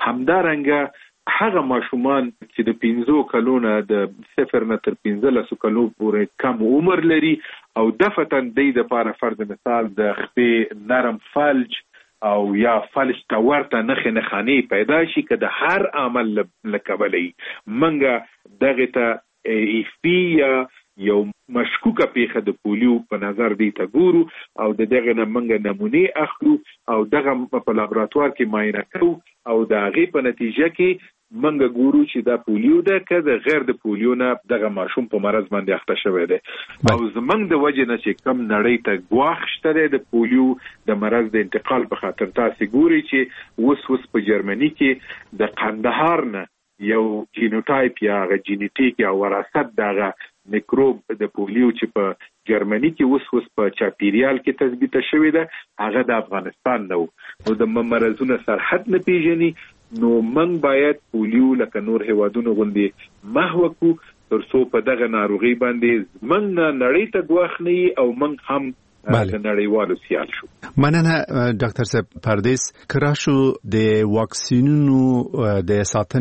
همدارنګه هغه ماشومان چې د پنځو کلونو د صفر نه تر پنځلسو کلو پورې کم عمر لري او دفتن د دې لپاره فرض مثال د خپې نرم فلج او یا فلج ته ورته نښې نښانې پیدا شي که د هر عمل له کبله منګه دغه ته ایفپی یا یو مشکوکه پیښه د پولیو په نظر دی ته ګورو او د دغه نه منګه نمونه اخلو او دغه په لابراتوار کې معاینه کوو او د هغې په نتیجه کې منګه ګورو چې دا پولیو ده که د غیر د پولیو نه دغه ماشوم په مرض باندې اخته شوی دی. او زمونږ د وجې نه چې کم نړۍ ته ګواښ شته دی د پولیو د مرض د انتقال په خاطر تاسې ګوري چې اوس اوس په جرمني کې د قندهار نه یو جینوټایپ یا هغه جینیټیک یا وراثت دغه میکروب د پولیو چې په جرمني کې اوس اوس په چاپیریال کې تثبیت شوی ده هغه د افغانستان نه و. نو د مرزونو سرحد نه پیژني نو من باید پولیو لکه نور هیوادونو غوندې محو کړو تر څو په دغه ناروغي باندې من نړۍ ته ګواښ نه او من هم د نړیوالو سیال شو.
مننه ډاکټر صاحب پردیس. کراشو د واکسینونو د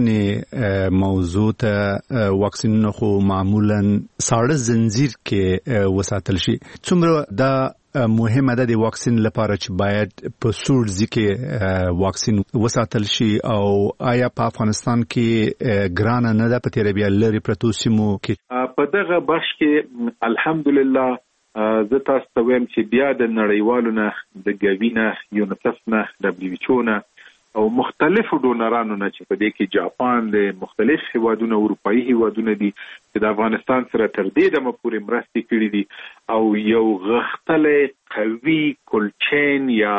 ساتنې موضوع ته واکسینونو خو معمولا ساړه زنجیر کې وساتل شي. څومره دا مهمه ده د واکسین لپاره چې باید په سوړ ځکه واکسین وساتل شي او آیا په افغانستان کې ګرانه نه ده په تیر بیا لري پرتو سیمو کې؟
په دغه بخش کې الحمدلله زه تاسو ته وایم چې بیا د نړیوالو نه د ګوي نه یونیسف نه دبلیو ایچ او نه او مختلفو ډونرانو نه چې په دې کې جاپان د مختلف هیوادونو اروپایي هیوادونه دي چې د افغانستان سره تر دې دمه پورې مرستې کړې دي او یو غښتلی قوي کولچین یا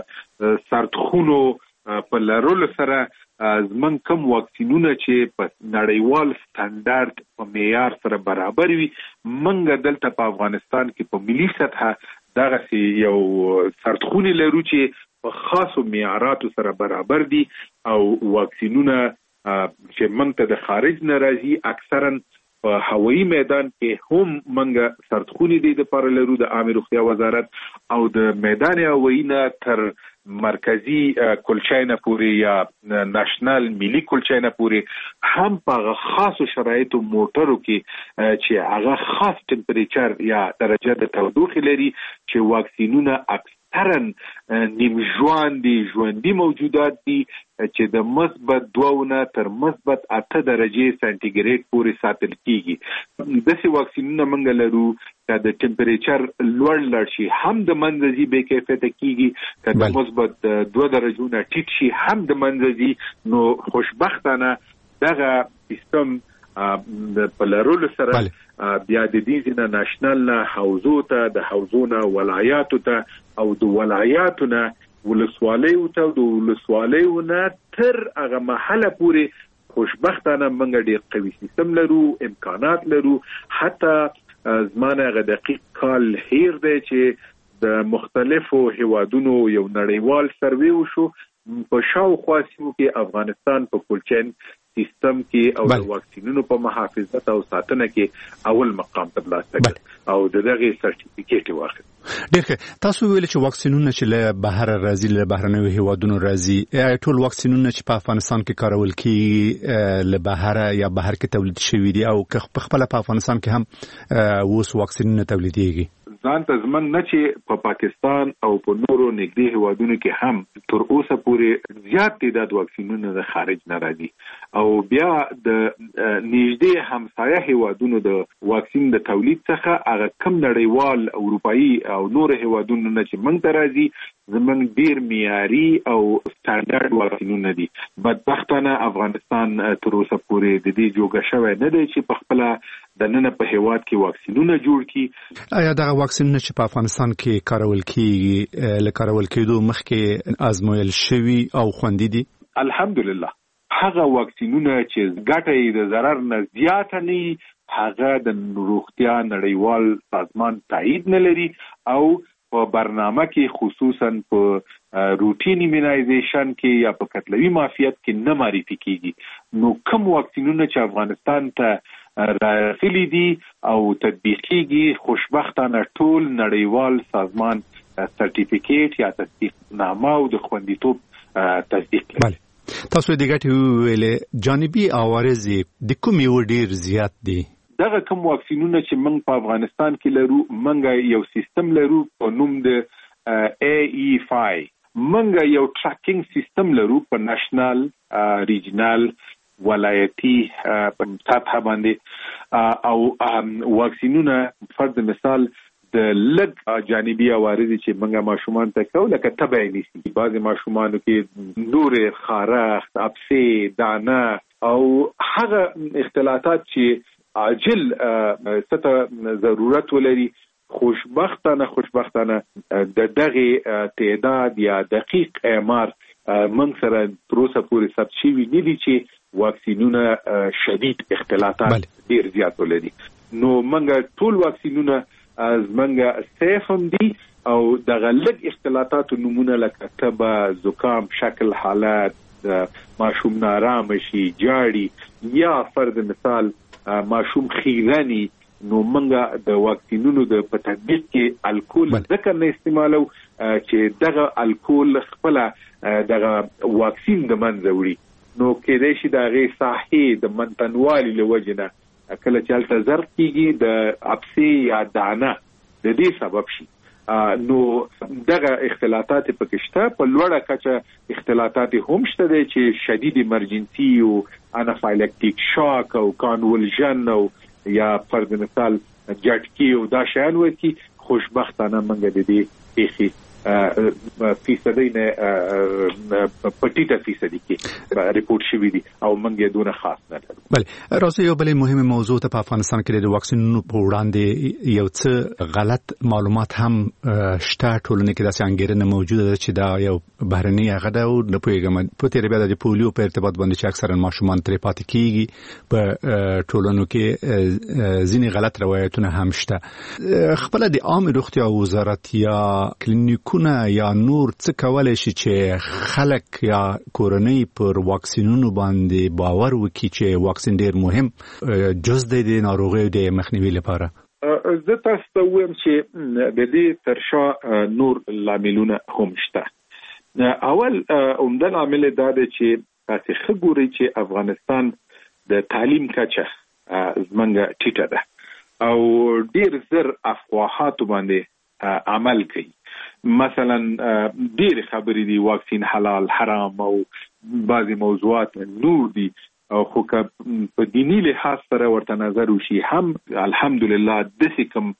د سرتخونو په لرلو سره زمونږ کوم واکسینونه چې په نړیوال سټانډرډ په معیار سره برابر وي منګه دلته په افغانستان کې په ملي سطحه دغه یو سرتخونی لرو چې په خاصو معیاراتو سره برابر دي او واکسینونه چې منګ ته د خارج نه راځي اکثرا په هوایي میدان کې هم منګه سرتخونی دي د پر لرو د عامه روغتیا وزارت او د میدان هوایي نه تر مرکزی کلچاینه پوری یا ناشنل ملي کلچاینه پوری هم په خاصو شرایطو موټرو کې چې هغه خاص ټمپریچر یا درجه د تودوخې لري چې واکسینونه اکثرا نیم ژوندي ژوندي موجودات دي چې د مثبت دوه تر مثبت اته درجه سانتیګریډ پورې ساتل کیږي. داسې واکسینونه موږ لرو چې د ټمپریچر لوړ لړ شي هم د منځي به کیفیت کیږي چې د مثبت دوه درجو نه ټیټ شي هم د منځي. نو خوشبختانه دغه سیستم د پلرولو سره بیا د دې نه ناشنل نه حوزو ته د حوزونه ولایاتو ته او د ولایاتو نه ولسوالیو ته د ولسوالیو نه تر هغه محله پورې خوشبختانه موږ ډېر قوي سیستم لرو امکانات لرو. حتی زمانه غ دقیق کال هیر دی چې د مختلفو هیوادونو یو نړیوال سروې وشو په شاوخوا سیمو کې افغانستان په کولچین سیستم کې او د واکسینونو په محافظت او ساتنه کې اول مقام ترلاسه کړ او دغه سرټیفیکیټ واخیست.
ډېر ښه. تاسو ویل چې واکسینونه چې له بهر راځي له بهرنیو هیوادونو راځي ټول واکسینونه چې په افغانستان کې کارول کیږي له بهر یا بهر کې تولید شوي دي او په خپل په افغانستان کې هم اوس واکسینونه تولیدېږي؟
ځان ته زمنګ نه چې په پاکستان او په نورو نږدې هیوادونو کې هم تر اوسه پورې زیات تعداد واکسینونه د خارج نه راځي او بیا د نږدې همسایه هیوادونو د واکسین د تولید څخه هغه کم نړیوال اروپایي او نور هیوادونو نه چې موږ ته راځي زمنګ ډیر معیاري او سټانډرډ واکسینونه دي. بدبختانه افغانستان تر اوسه پورې د دې جوګه شوی نه دی چې په خپل د نن په هیواد کې واکسینونه جوړ کړي.
آیا دا واکسینونه چې په افغانستان کې کارول کیږي له کارول کېدو مخکې آزمویل شوي او خوندي دي؟
الحمدلله هغه واکسینونه چې ګټه یې د ضرر نه زیاته نه هغه د روغتیا نړیوال سازمان تایید نه لري او په برنامه کې خصوصا په روټین ایمونایزیشن کې یا په کتلوي معافیت کې نه معرفي کیږي. نو کوم واکسینونه چې افغانستان ته راغلي دي او تطبیقيږي. خوشبختانه ټول نړیوال سازمان سرټیفیکیټ یا تصدیق نامه او د خوندیتوب تصدیق لري.
تاسو د ګټو ویلې جانبي عوارض د کوم یو ډیر زیات دي؟
دغه کوم واکسینونه چې موږ په افغانستان کې لرو، موږ یو سیستم لرو په نوم د ای ای فای. موږ یو ټریکینګ سیستم لرو په نېشنل، ریجنل، ولایتي په سطح باندې، او واکسینونه فرض مثال د لږ جانبي عوارض چې موږ ماشومان ته کوو لکه تبه نیسي، بعضې ماشومانو کې نورې، خارښت، ابسې، دانه او هغه اختلاطات چې عاجل څه ضرورت ولري. خوشبختانه خوشبختانه د دغه تعداد یا دقیق اعمار موږ سره تر اوسه پورې ثبت شوي نه دي چې واکسینونه شدید اختلاطات ډېر زیات ولري. نو موږ ټول واکسینونه از منګه سیف هم دي او دغه لږ اختلاطاتو نمونه لکه تبه، زکام، شکل حالت، ماشوم نارام شي، جاړي یا فرض مثال ماشوم خیرانی، نو منګه د واکسینونو د په تطبیق کې الکول ځکه نه استعمالو چې دغه الکول خپل دغه واکسین د منځه وړي. نو کېدای شي د هغې ساحې د منتنوالي له وجې نه کله چې هلته ضرب کېږي د ابسې یا دانه د دې سبب شي. نو دغه اختلاطات پکې شته. په لوړه کچه اختلاطات هم شته دی چې شدید ایمرجنسي او انافایلکټیک شاک او کانولژن او یا فرض مثال جټکی او دا شیان ورکی. خوشبختانه موږ د دې پیښې فیصدی نه پټیټه فیصدی کې ریپورت شوی دي او موږ یې دونه خاص نه لرو.
بله راځي یو بل مهمه موضوع ته په افغانستان کې د واکسینونو په وړاندې یو څه غلط معلومات هم شته. ټولنه کې داسې انګیرنه موجوده ده چې دا یو بهرنی هغه ده او نه پوهېږم په تېره بیا د پولیو په ارتباط باندې چې اکثرا ماشومان ترې پاتې کېږي په ټولنو کې ځینې غلط روایتونه هم شته. خپله د عامه روغتیا وزارت یا کلینیک یا نور څه کولای شي چې خلک یا کورنۍ پر واکسینونو باندې باور وکړي چې واکسین ډیر مهم جز دی د ناروغیو د مخنیوي لپاره؟
زه تاسو ته وایم چې د دې تر شا نور لاملونه هم شته. اول عمده لامل دا دی چې تاسو ښه ګورئ چې افغانستان د تعلیم کچه زمونږ ټیټه ده او ډیر زر افواهاتو باندې عمل کوي. مثلا ډېر خبرې دي واکسین حلال حرام او بعضی موضوعات نور دي، خو که په دینی لحاظ سره ورته نظر وشي هم الحمدلله داسې کوم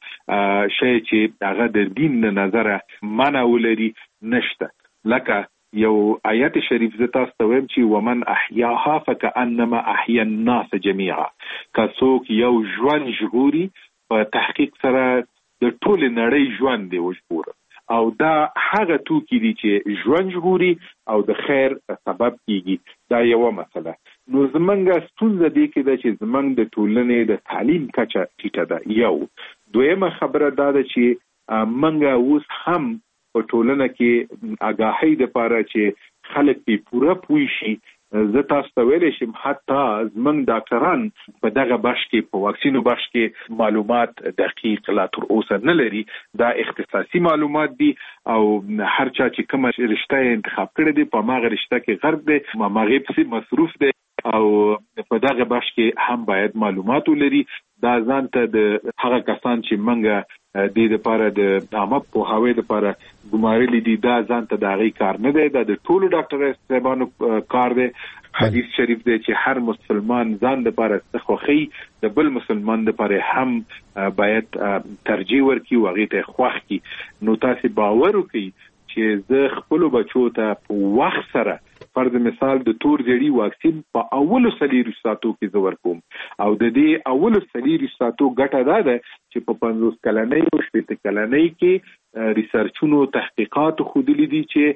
شی چې هغه د دین نه نظره منع ولري نشته. لکه یو آیت شریف زه تاسو ته وایم چې ومن احیاها فکأنما احیا الناس جمیعا. که څوک یو ژوند ژغوري په تحقیق سره د ټولې نړۍ ژوند دی وژغوره، او دا هغه توکي دي چې ژوند ژغوري او د خیر سبب کیږي. دا یوه مسله. نو زمونږ ستونزه دې کې ده چې زمونږ د ټولنې د تعلیم کچه ټیټه ده. یو دویمه خبره دا ده چې مونږ اوس هم په ټولنه کې آګاهۍ دپاره چې خلک پې پوره پوه شي. زه تاسو ته ویلی شم حتی زمونږ ډاکټران په دغه بخش کې په واکسینو بخش کې معلومات دقیق لا تر اوسه نه لري. دا اختصاصي معلومات دي او هر چا چې کومه رشته انتخاب کړې دي په هماغه رشته کې غرق دی، هماغې پسې مصروف دی او په دغه بخش کې هم باید معلومات ولري. دا ځان ته د هغه کسان چې موږ د دې لپاره د عامه پوهاوي لپاره ګمارلي دي، دا ځان ته د هغې کار نه دی، دا د ټولو ډاکټر صاحبانو کار دی. حدیث شریف دی چې هر مسلمان ځان لپاره څه خوښوي د بل مسلمان لپاره هم باید ترجیح ورکړي او هغې ته یې خوښ کړي. نو تاسې باور وکړئ چې زه خپلو بچو ته په وخت سره فرض مثال د تور جړي واکسین په اولو څلېرویشتو ساعتو کې زه ورکوم او د دې اولو څلېرویشتو ساعتو ګټه دا ده چې په پنځوس کلنۍ او شپېته کلنۍ کې ریسرچونو تحقیقاتو ښودلي دي چې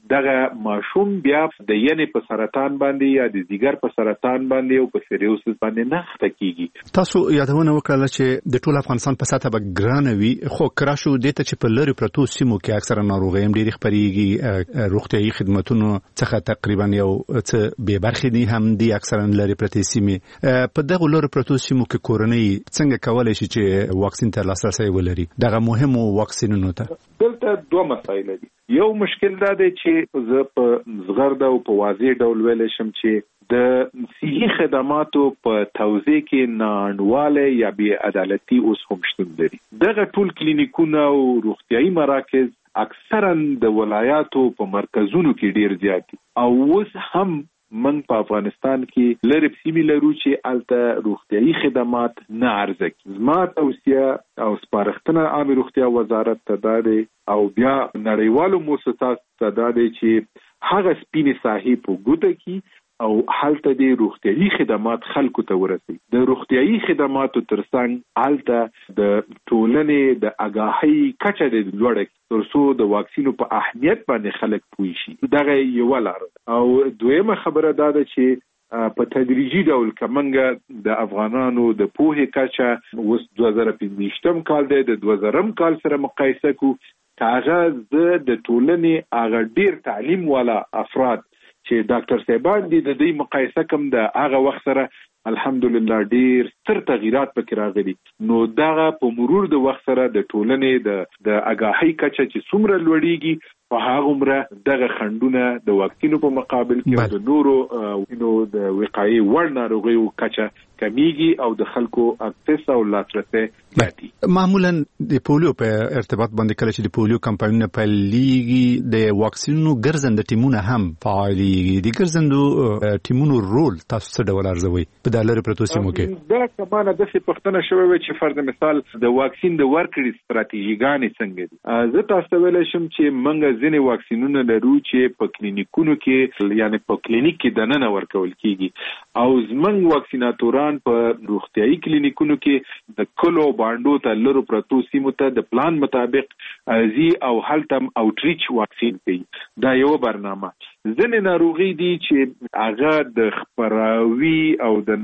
دغه ماشوم بیا د ینې په سرطان باندې یا د ځیګر په سرطان باندې او په سیریوسس باندې نه خته کیږي.
تاسو یادونه وکړه چې د ټول افغانستان په سطح به ګرانه وي، خو کراشو دته چې په لری پروتو سیمو کې اکثره ناروغي هم ډېری خبريږي، روغتيایي خدماتونو څخه تقریبا یو څه به برخې دي هم دي اکثره لری پروتو سیمې. په دغه لری پروتو سیمو کې کورنۍ څنګه کولای شي چې واکسین تر لاسرسي ولري؟ دغه مهمو واکسینونو ته
دلته دوه مسایل دي. یو مشکل دا دی چې زه په زغرد او په واضح ډول ویل شم چې د صحي خدماتو په توزیع کې ناانډواله یا بې عدالتي اوس هم شتون لري. دغه ټول کلینیکونه او روغتيایي مراکز اکثرا د ولایاتو په مرکزونو کې ډیر زیات دي او اوس هم من په افغانستان کې لری سیمې لرو چې الته روغتيایي خدمات نه ارزه کی. زما توصیه او سپارښتنه عامه روغتیا وزارت ته ده او بیا نړیوالو مؤسساتو ته ده چې هغه سپینې ساحې په ګوته کې او حالته د روغتيایي خدمات خلکو ته ورسي. د روغتيایي خدماتو ترڅنګ حالته د ټولنې د اگاهي کچه د لوړه ترڅو د واکسینو په اهمیت باندې خلک پوه شي. دغه یو لار. او دویمه خبره دا ده چې په تدریجي ډول کمنګ د افغانانو د پوهې کچه اوس دوه زره پنځه کال دی د دوه زره کال سره مقایسه کو کاغذ د ټولنې هغه ډیر تعلیم والا افراد چې ډاکټر صاحبان دي د دې مقایسه کوم د هغه وخت سره الحمدلله ډیر ستر تغیرات پکې راغلي. نو دغه په مرور د وخت سره د ټولنې د د اگاهي کچه چې څومره لوړیږي په هغه عمره دغه خندونه د واکسینو په مقابل کې د نورو نو د وقایي وړ ناروغیو کچه کمیږي او د خلکو اکسس او لاسرسي زیاتي.
معمولا د پولیو په ارتباط باندې کله چې د پولیو کمپاینونه پیلېږي د واکسینونو ګرځنده ټیمونه هم فعاليږي. د ګرځندو ټیمونو رول تاسو څه ډول ارزوي په دالر پروتو سیمو کې؟
دا کمانه د څه پښتنه شوی چې فرض مثال د واکسین د ورکړې ستراتیژیګانې څنګه دي. زه تاسو ویل شم چې منګه ځینې واکسینونه لرو چې په کلینیکونو کې یعنی په کلینیک کې دننه ورکول کیږي او زمنګ واکسیناتوران په روغتيایي کلینیکونو کې د کلو باندو ته لرو پروتو سیمو ته د پلان مطابق زی او هلتم اوټریچ واکسین کوي. دا یو برنامه. ځینې ناروغي دي چې هغه د خبراوي او د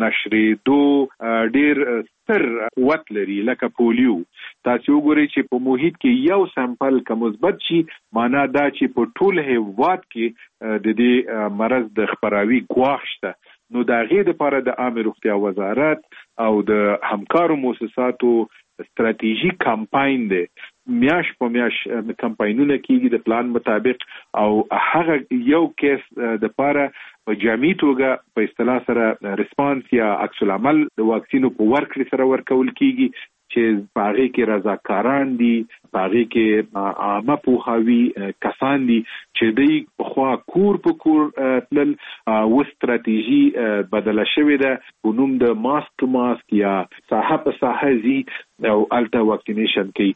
نشریدو ډیر ستر قوت لري لکه پولیو. تاسو وګورئ چې په محیط کې یو سامپل که مثبت شي معنا دا چې په ټول هیواد کې د دې مرض د خبراوي ګواښ شته. نو دا غي د لپاره د عامه روغتیا وزارت او د همکارو مؤسساتو ستراتیژیک کمپاین دی. میاش په میاش کمپاینونه کیږي د پلان مطابق او هغه یو کیس د لپاره په جامع توګه په اصطلاح سره ریسپانس یا عکس العمل د واکسینو په ورکړې سره ورکول کیږي چې باغې کې رضاکاران دي، باغې کې عامه پوهاوی کسان دي چې دوی په خوا کور په کور تلل. و ستراتیژي بدله شوې ده په نوم د ماسک ماسک یا ساحه په ساحه زی او الټا واکسینیشن کوي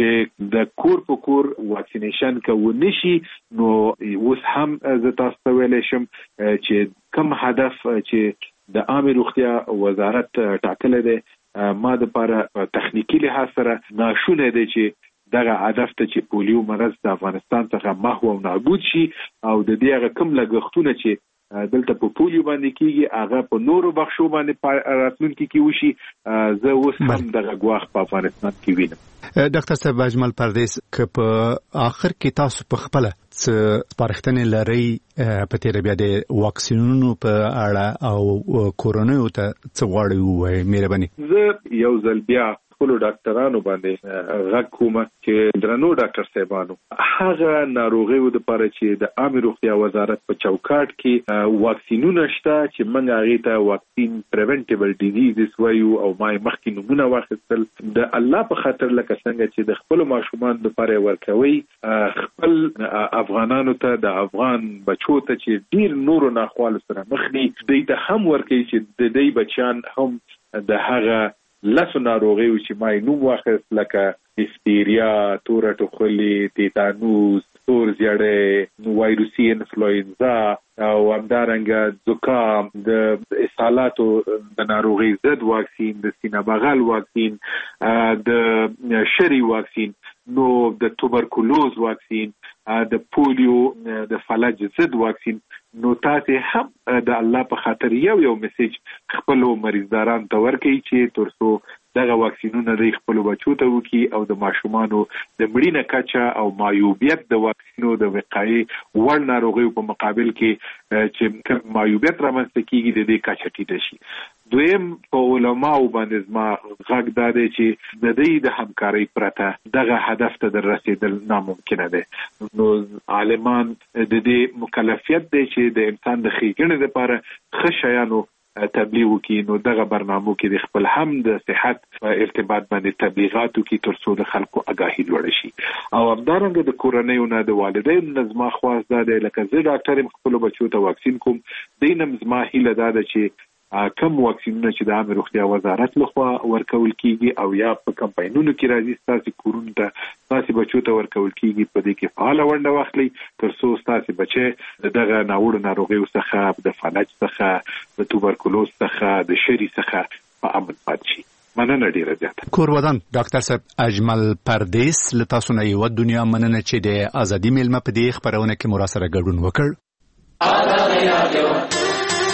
چې د کور په کور واکسینیشن کوو نشي. نو اوس هم زه تاسو ته ویلی شم چې کوم هدف چې د عامه روغتیا وزارت ټاکلی دی ما د لپاره تخنیکی لحاظ سره ناشونه دی چې دغه هدف ته چې پولیو مرض د افغانستان څخه محو او نابود شي او د دې هغه کوم لګښتونه چې دلته په پولیو باندې کیږي هغه په نورو بخښو باندې راتلونکي کې وشي. زه اوس هم دغه ګواښ په افغانستان کې وینم.
ډاکټر صاحب اجمل پردیس که په آخر کې تاسو په خپل څه سپارښتنې لرئ په تیر بیا د واکسینونو په اړه او کورونو ته څه غواړئ ووایئ مهرباني؟
زه یو ځل بیا خپل ډاکټرانو باندې غږ کوم چې درنو ډاکټر صاحبانو هغه ناروغیو د لپاره چې د عامه روغتیا وزارت په چوکاټ کې واکسینونه شته چې موږ هغه ته واکسین پریونټیبل ډیزیزز وایو او ما مخکې نمونه واخیستل د الله په خاطر لکه څنګه چې د خپل ماشومان لپاره ورکوي خپل افغانانو ته د افغان بچو ته چې ډیر نورو ناخوالو سره مخ دي دوی ته هم ورکوي چې د دې بچیان هم د هغه لاسو ناروغیو چې ما نوم واخیست لکه هیستیریا، توره ټوخلي، تیتانوس، سور زیړی وایروسي انفلوئنزا او همدارنګه زکام د اسهالاتو د ناروغي ضد واکسین د سینه بغل واکسین د شری واکسین نو د توبرکلوز واکسین د پولیو د فلج ضد واکسین نو تاسو هم د الله په خاطر یو یو میسج خپل مریضداران ته ورکړئ چې ترڅو دغه واکسینونه د خپل بچو ته وکي او د ماشومانو د مړینې کچه او معیوبیت د واکسینو د وقایي وړ ناروغیو په مقابل کې چې معیوبیت رامنځته کیږي د دې کچه ټیټه شي. دویم په علماو باندې زما غږ دا دی چې د دې د همکارۍ پرته دغه هدف ته در رسیدل ناممکنه ده. نو عالمان د دې مکلفیت دی چې د انسان د ښېګڼې لپاره ښه شیانو تبلیغ وکړي. نو دغه برنامو کې د خپل هم د صحت په ارتباط باندې تبلیغاتو کې ترڅو د خلکو آگاهي لوړ شي. او همدارنګه د کورنۍ نه د والدینو نه زما خواست ده لکه زه ډاکټر یم خپل بچو ته واکسین کوم دینم زما هیله ده چې کم واکسینونه چې د عامه روغتیا وزارت لخوا ورکول کیږي او یا په کمپاینونو کې راځي تاسو کورونه ته تاسو بچو ته ورکول کیږي په دې کې فعال ونډه واخلي ترڅو تاسو بچي دغه ناوړه ناروغیو څخه د فلج څخه د توبرکلوز څخه د شری څخه په امن پاتې شي. مننه ډیره زیاته.
کورودان ډاکټر صاحب اجمل پردیس له تاسو نه یو دنیا مننه چې د ازادي میلمه په دې خبرونه کې مراسله ګډون وکړ.